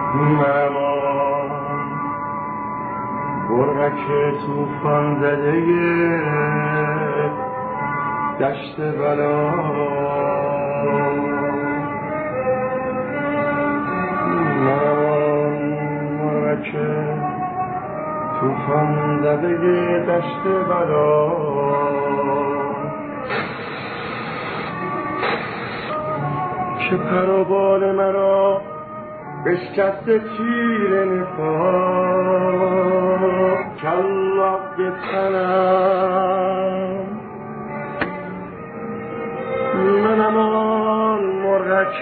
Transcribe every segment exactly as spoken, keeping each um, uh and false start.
منمان برغک توفان زده دشت بلا، منمان برغک توفان زده دشت بلا، که پر و بال مرا بشکسته تیر نفاق، کلاق به تنم منم آن مرغک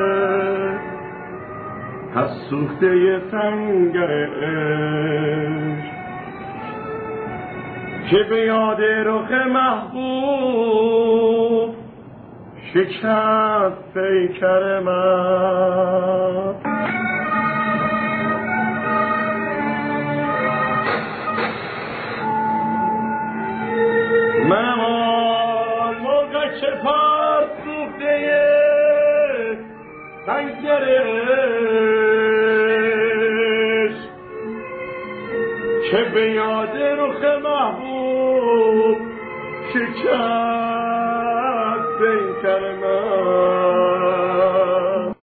از سوخته سنگر عشق، که به یاد رخ محبوب شکست پیکر من. منم آن مرغک پر سوخته سنگر عشق، که به یاد رخ محبوب شکست